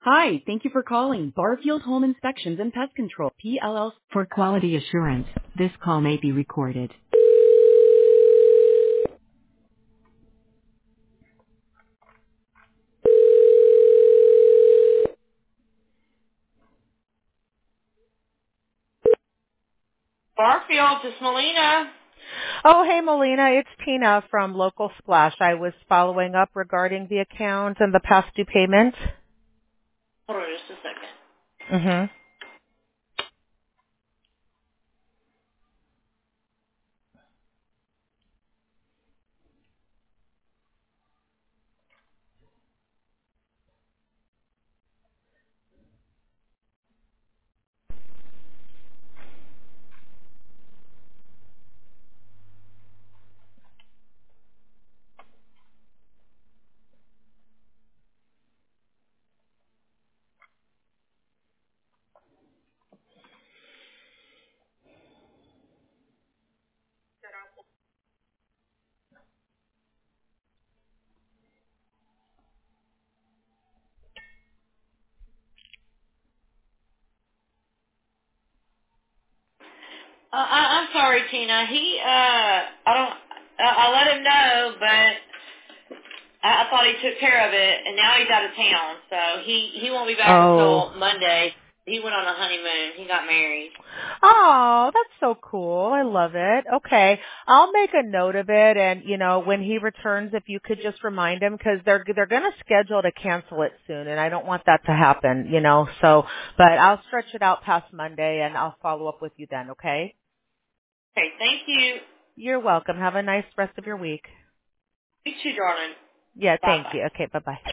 Hi, thank you for calling Barfield Home Inspections and Pest Control, PLL. For quality assurance, this call may be recorded. Barfield, this is Melina. Oh, hey, Melina. It's Tina from Local Splash. I was following up regarding the account and the past due payment. Hold on just a second. Mm-hmm. I'm sorry, Tina. I let him know, but I thought he took care of it, and now he's out of town, so he won't be back Oh. until Monday. He went on a honeymoon. He got married. Oh, that's so cool. I love it. Okay. I'll make a note of it, and, when he returns, if you could just remind him, because they're going to schedule to cancel it soon, and I don't want that to happen, but I'll stretch it out past Monday, and I'll follow up with you then, okay? Okay, thank you. You're welcome. Have a nice rest of your week. You too, darling. Yeah, thank Bye-bye. you. Okay, bye-bye.